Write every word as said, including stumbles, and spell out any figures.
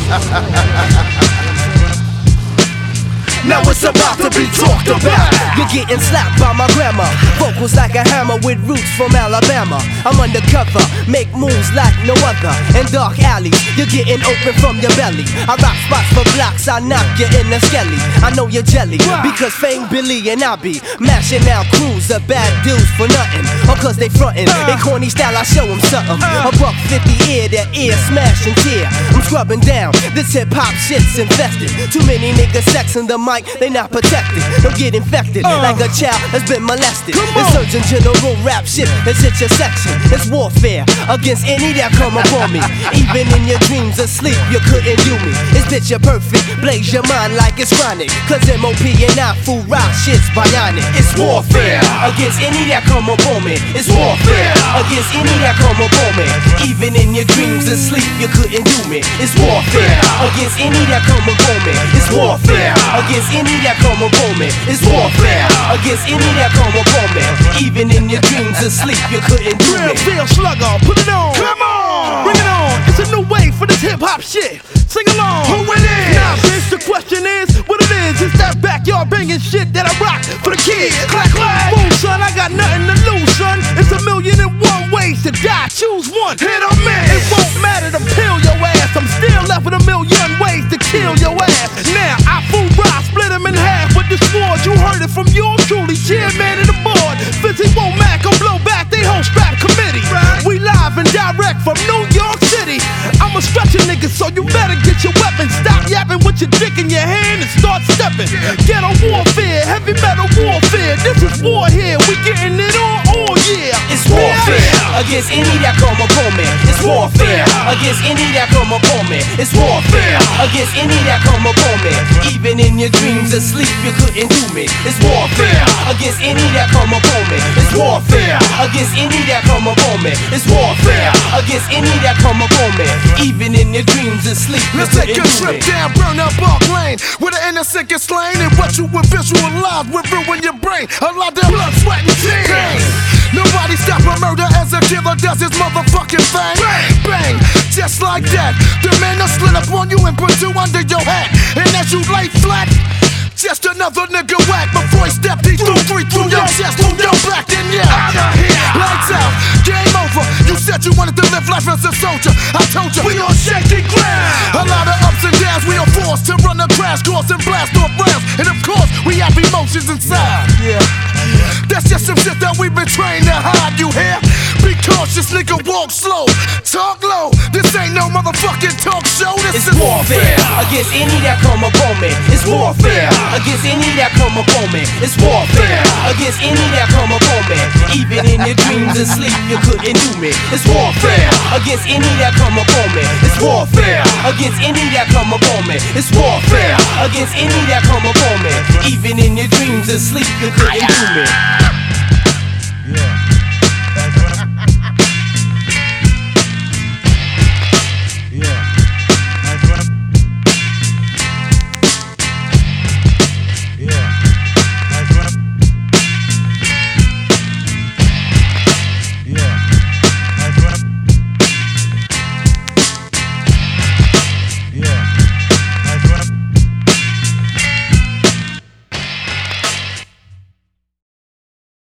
Now it's about to be talked about. You're getting slapped by my grandma. Vocals like a hammer with roots from Alabama. I'm undercover, make moves like no other. In dark alleys, you're getting open from your belly. I rock spots for blocks, I knock you in the skelly. I know you're jelly, because Fame Billy and I be mashing out crews of bad dudes for nothing. Or cause they frontin', in corny style I show them something. A buck fifty ear to ear, smash and tear. I'm scrubbing down, this hip hop shit's infested. Too many niggas sexing the mic, they not protected. Don't get infected uh. like a child that's been molested. The Surgeon General rap shit has hit your section. It's warfare against any that come upon me. Even in your dreams asleep, you couldn't do me. It's picture perfect, blaze your mind like it's chronic. Cause M O P and I fool rock shit's bionic. It's warfare against any that come upon me. It's warfare against any that come upon me. Even in your dreams asleep, you couldn't do me. It's warfare against any that come upon me. It's warfare against any that come upon me. It's warfare against any that come upon me. Even in your dreams asleep, you couldn't do Real me. feel slugger, put it on. Come on, bring it on. It's a new wave for this hip hop shit. Sing along. Who it is? Now, bitch, the question is what it is. It's that backyard banging shit that I rock for the kids. Clack clack. Boom, son, I got nothing to lose, son. It's a million and one ways to die. Choose one. Hit or miss. It won't matter to pill your ass. I'm still left with a million ways to kill your ass. Now I fool rock, split him in half with the sword. You heard it from yours truly, chairman of the board. Fizzy won't mac or blow back. They whole strap committee. Right. We live and direct from New York City. I'm a stretcher nigga, so you better get your weapon. Stop yapping with your dick in your hand and start stepping. Ghetto warfare, heavy metal warfare. This is war here. We getting it on, oh yeah. It's warfare against any that come upon me. It's warfare against any that come upon me. It's warfare against any that come upon me. Even in your dreams asleep, you couldn't do me. It's warfare against any that come upon me. It's warfare against any that come upon me. It's warfare against any that come upon me. Even in your dreams asleep, you Let's take a couldn't do trip me. down Burnout Park Lane, where the innocent gets slain, and what you would visualize will ruin your brain. A lot of blood, sweat, and tears. Nobody stop a murder as a killer does his motherfucking thing. Bang, bang, just like that. The man will split up on you and put you under your hat. And as you lay flat, just another nigga whack. Before he stepped, he threw three through your chest, through your back, then yeah. Lights out, game over. You said you wanted to live life as a soldier. I told you, we on shaky ground. A lot of ups and downs, we are forced to run a crash course and blast off rounds. And of course, we have emotions inside. Yeah, that's just some shit that we've been trained to hide, you hear? Be cautious, nigga, walk slow, talk low. This ain't no motherfucking talk show. This It's is warfare against any that come upon me. It's warfare against any that come upon me. It's warfare against any that come upon me. Even in your dreams and sleep, you couldn't do me. It's warfare against any that come upon me. It's warfare against any that come upon me. It's warfare against any that come upon me. Even in your dreams and sleep, you couldn't do me. Yeah.